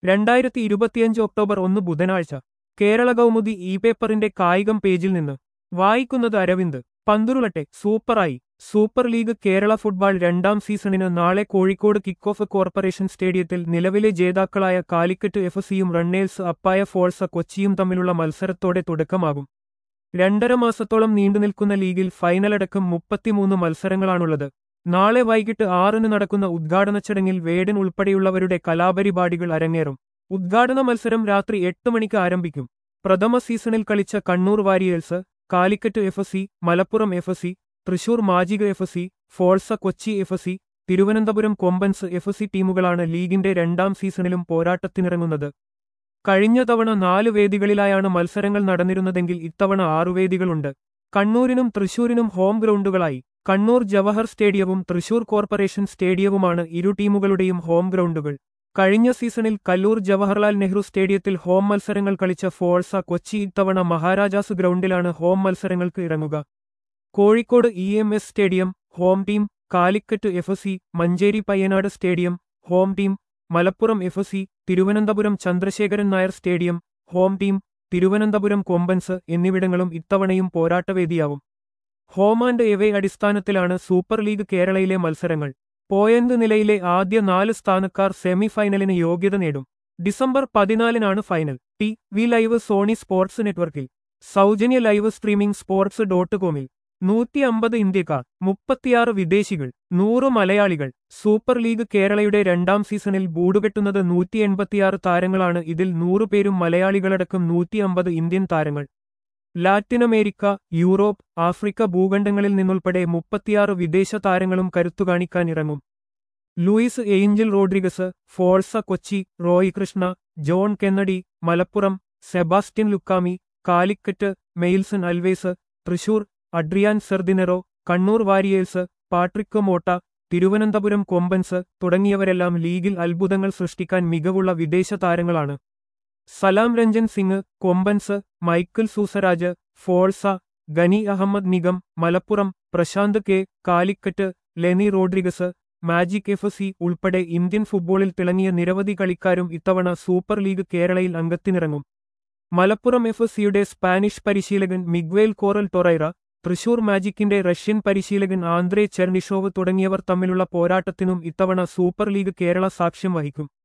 2025 October 1 ബുധനാഴ്ച Kerala Kaumudi E പേപ്പറിന്റെ കായികം പേജിൽ നിന്ന് വായിക്കുന്നത് അരവിന്ദ്. പന്തുരുളട്ടെ സൂപ്പറായി. സൂപ്പർ ലീഗ് കേരള ഫുട്ബോൾ രണ്ടാം സീസണിന് നാളെ കോഴിക്കോട് കിക്ക് ഓഫ് കോർപ്പറേഷൻ സ്റ്റേഡിയത്തിൽ നിലവിലെ ജേതാക്കളായ കാലിക്കറ്റ് എഫ്.സിയും റണ്ണേഴ്സ് അപ്പായ ഫോഴ്സ കൊച്ചിയും തമ്മിലുള്ള മത്സരത്തോടെ തുടക്കമാകും. 2.5 മാസത്തോളം നീണ്ടുനിൽക്കുന്ന ലീഗിൽ ഫൈനലടക്കം 33 മത്സരങ്ങളാണുള്ളത്. നാളെ വൈകിട്ട് 6-ന് നടക്കുന്ന ഉദ്ഘാടന ചടങ്ങിൽ വേടൻ ഉൾപ്പെടെയുള്ളവരുടെ കലാപരിപാടികൾ അരങ്ങേറും. ഉദ്ഘാടന മത്സരം രാത്രി 8 മണിക്ക് ആരംഭിക്കും. പ്രഥമ സീസണിൽ കളിച്ച Kannur warriors, Calicut F C, Malappuram F C, Thrissur magic F C, Forca Kochi F C, Thiruvananthapuram Kombans F C ടീമുകളാണ് ലീഗിന്റെ രണ്ടാം സീസണിലും പോരാട്ടത്തിനിറങ്ങുന്നത്. കഴിഞ്ഞ തവണ 4 വേദികളിലായാണ് മത്സരങ്ങൾ നടന്നിരുന്നതെങ്കിൽ ഇത്തവണ 6 വേദികളുണ്ട്. കണ്ണൂരിനും തൃശൂരിനും ഹോം ഗ്രൗണ്ടുകളായി. കണ്ണൂർ ജവഹർ സ്റ്റേഡിയവും തൃശൂർ കോർപ്പറേഷൻ സ്റ്റേഡിയവുമാണ് ഇരു ടീമുകളുടെയും ഹോം ഗ്രൗണ്ടുകൾ. കഴിഞ്ഞ സീസണിൽ കല്ലൂർ ജവഹർലാൽ നെഹ്റു സ്റ്റേഡിയത്തിൽ ഹോം മത്സരങ്ങൾ കളിച്ച ഫോഴ്സ കൊച്ചി ഇത്തവണ മഹാരാജാസ് ഗ്രൗണ്ടിലാണ് ഹോം മത്സരങ്ങൾക്ക് ഇറങ്ങുക. Kozhikode EMS stadium home team, Calicut F C, Manjeri Payyanad stadium home team, Malappuram F C, Thiruvananthapuram Chandrasekharan Nair stadium home team, Thiruvananthapuram Kombans എന്നിവിടങ്ങളും ഇത്തവണയും പോരാട്ടവേദിയാവും. ഹോം ആൻഡ് എവേ അടിസ്ഥാനത്തിലാണ് സൂപ്പർ ലീഗ് കേരളയിലെ മത്സരങ്ങൾ. പോയിന്റ് നിലയിലെ ആദ്യ 4 സ്ഥാനക്കാർ സെമി ഫൈനലിന് യോഗ്യത നേടും. ഡിസംബർ 14-നാണ് final. TV live Sony sports നെറ്റ്വർക്കിൽ. സൗജന്യ ലൈവ് സ്ട്രീമിംഗ് sports.com-ൽ. 150 ഇന്ത്യക്കാർ, 36 വിദേശികൾ, 100 മലയാളികൾ. സൂപ്പർ ലീഗ് കേരളയുടെ രണ്ടാം സീസണിൽ ബൂടുകെട്ടുന്നത് 186 താരങ്ങളാണ്. ഇതിൽ 100 പേരും മലയാളികളടക്കം 150 ഇന്ത്യൻ താരങ്ങൾ. ലാറ്റിനമേരിക്ക, യൂറോപ്പ്, ആഫ്രിക്ക ഭൂഖണ്ഡങ്ങളിൽ നിന്നുൾപ്പെടെ 36 വിദേശ താരങ്ങളും കരുത്തുകാണിക്കാനിറങ്ങും. Luis Angel Rodriguez, Forca Kochi, Roy Krishna, John Kennedy, Malappuram, Sebastian Lukami, Calicut, Meilson Alves, Thrissur, Adrian Sardinero, Kannur warriors, Patrick Mota, Thiruvananthapuram Kombans തുടങ്ങിയവരെല്ലാം ലീഗിൽ അത്ഭുതങ്ങൾ സൃഷ്ടിക്കാൻ മികവുള്ള വിദേശ താരങ്ങളാണ്. Salam Ranjan Singh, Kombans, Michael Soosairaj, Forca, Gani Ahmed Nigam, Malappuram, Prashanth K, Calicut, Leni Rodrigues, magic F C ഉൾപ്പെടെ ഇന്ത്യൻ ഫുട്ബോളിൽ തിളങ്ങിയ നിരവധി കളിക്കാരും ഇത്തവണ സൂപ്പർ ലീഗ് കേരളയിൽ അംഗത്തിനിറങ്ങും. മലപ്പുറം എഫ്.സിയുടെ സ്പാനിഷ് പരിശീലകൻ മിഗ്വേൽ കോറൽ ടൊറൈറ, തൃശൂർ മാജിക്കിന്റെ റഷ്യൻ പരിശീലകൻ ആന്ദ്രേ ചെർണിഷോവ് തുടങ്ങിയവർ തമ്മിലുള്ള പോരാട്ടത്തിനും ഇത്തവണ സൂപ്പർ ലീഗ് കേരള സാക്ഷ്യം വഹിക്കും.